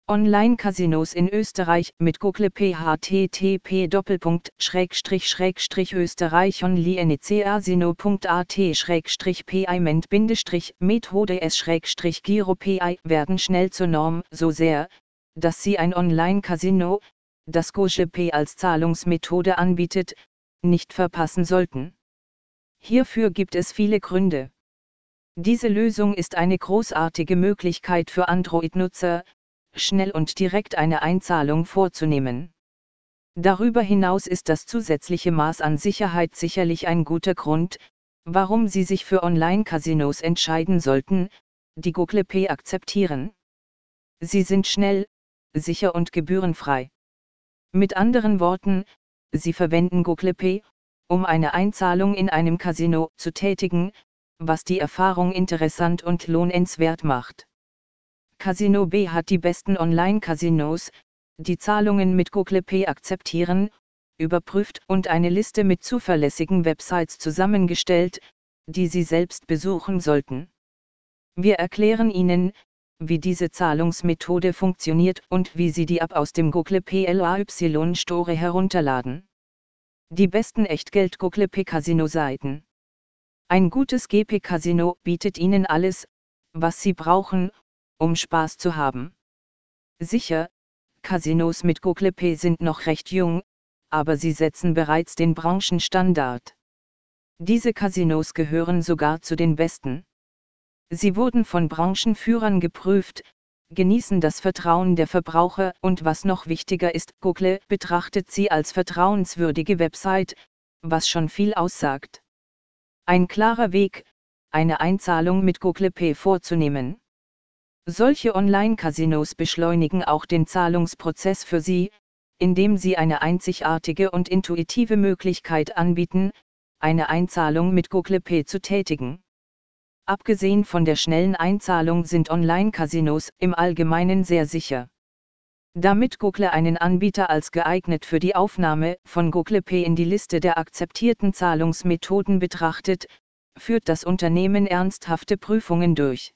Online-Casinos in Österreich mit Google Pay http://österreich-onlinecasino.at/payment-methode s/Giro-Pay werden schnell zur Norm, so sehr, dass sie ein Online-Casino, das Google Pay als Zahlungsmethode anbietet, nicht verpassen sollten. Hierfür gibt es viele Gründe. Diese Lösung ist eine großartige Möglichkeit für Android-Nutzer, schnell und direkt eine Einzahlung vorzunehmen. Darüber hinaus ist das zusätzliche Maß an Sicherheit sicherlich ein guter Grund, warum Sie sich für Online-Casinos entscheiden sollten, die Google Pay akzeptieren. Sie sind schnell, sicher und gebührenfrei. Mit anderen Worten, Sie verwenden Google Pay, um eine Einzahlung in einem Casino zu tätigen, was die Erfahrung interessant und lohnenswert macht. Casino B hat die besten Online-Casinos, die Zahlungen mit Google Pay akzeptieren, überprüft und eine Liste mit zuverlässigen Websites zusammengestellt, die Sie selbst besuchen sollten. Wir erklären Ihnen, wie diese Zahlungsmethode funktioniert und wie Sie die App aus dem Google Play Store herunterladen. Die besten Echtgeld Google Pay Casino Seiten. Ein gutes GP Casino bietet Ihnen alles, was Sie brauchen, um Spaß zu haben. Sicher, Casinos mit Google Pay sind noch recht jung, aber sie setzen bereits den Branchenstandard. Diese Casinos gehören sogar zu den besten. Sie wurden von Branchenführern geprüft, genießen das Vertrauen der Verbraucher und was noch wichtiger ist, Google betrachtet sie als vertrauenswürdige Website, was schon viel aussagt. Ein klarer Weg, eine Einzahlung mit Google Pay vorzunehmen. Solche Online-Casinos beschleunigen auch den Zahlungsprozess für Sie, indem sie eine einzigartige und intuitive Möglichkeit anbieten, eine Einzahlung mit Google Pay zu tätigen. Abgesehen von der schnellen Einzahlung sind Online-Casinos im Allgemeinen sehr sicher. Damit Google einen Anbieter als geeignet für die Aufnahme von Google Pay in die Liste der akzeptierten Zahlungsmethoden betrachtet, führt das Unternehmen ernsthafte Prüfungen durch.